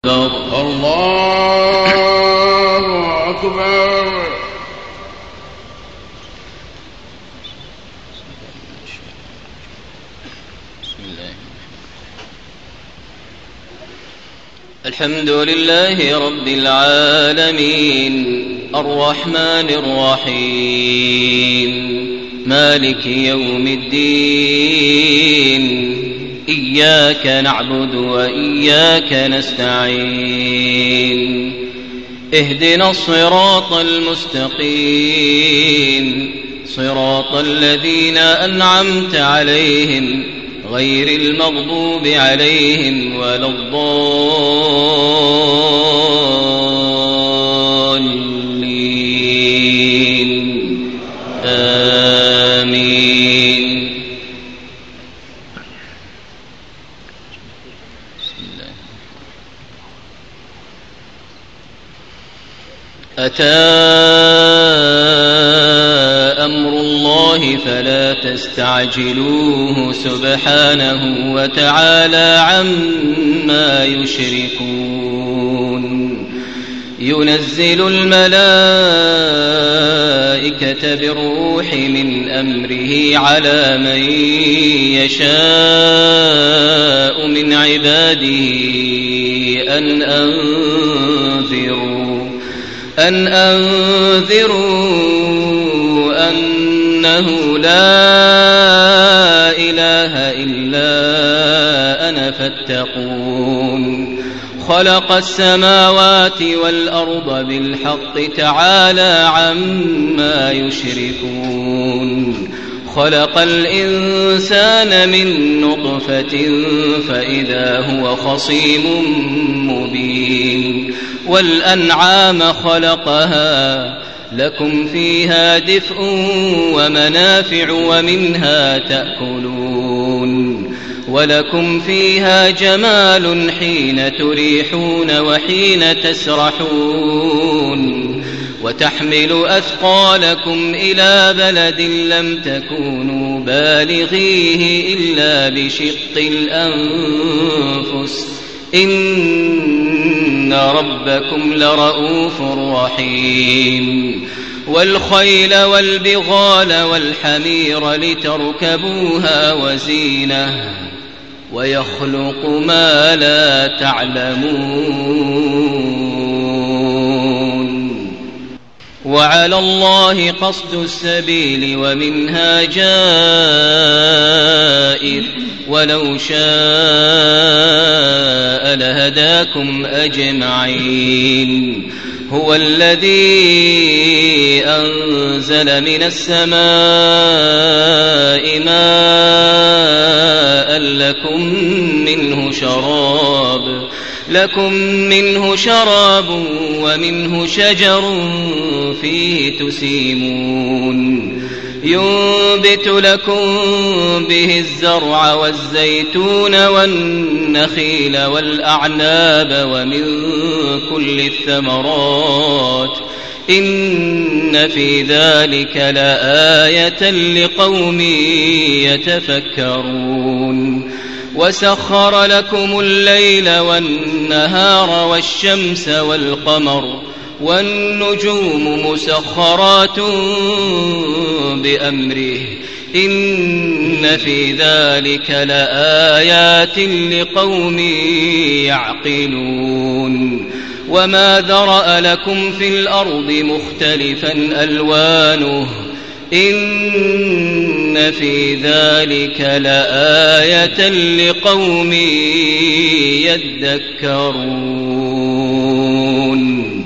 الله أكبر. الحمد لله رب العالمين الرحمن الرحيم مالك يوم الدين إياك نعبد وإياك نستعين اهدنا الصراط المستقيم صراط الذين أنعمت عليهم غير المغضوب عليهم ولا الضالين آمين. أتى أمر الله فلا تستعجلوه سبحانه وتعالى عما يشركون. ينزل الملائكة بالروح من أمره على من يشاء من عباده أن أنذروا أنه لا إله إلا أنا فاتقون. خلق السماوات والأرض بالحق تعالى عما يشركون. خلق الإنسان من نطفة فإذا هو خصيم مبين. والأنعام خلقها لكم فيها دفء ومنافع ومنها تأكلون. ولكم فيها جمال حين تريحون وحين تسرحون. وتحمل أثقالكم إلى بلد لم تكونوا بالغيه إلا بشق الأنفس إن ربكم لرؤوف رحيم. والخيل والبغال والحمير لتركبوها وزينة ويخلق ما لا تعلمون. وعلى الله قصد السبيل ومنها جائر ولو شاء لهداكم أجمعين. هو الذي أنزل من السماء ماء لكم منه شراب ومنه شجر فيه تسيمون. ينبت لكم به الزرع والزيتون والنخيل والأعناب ومن كل الثمرات إن في ذلك لآية لقوم يتفكرون. وسخر لكم الليل والنهار والشمس والقمر والنجوم مسخرات بأمره إن في ذلك لآيات لقوم يعقلون. وما ذرأ لكم في الأرض مختلفا ألوانه إن في ذلك لآية لقوم يذكرون.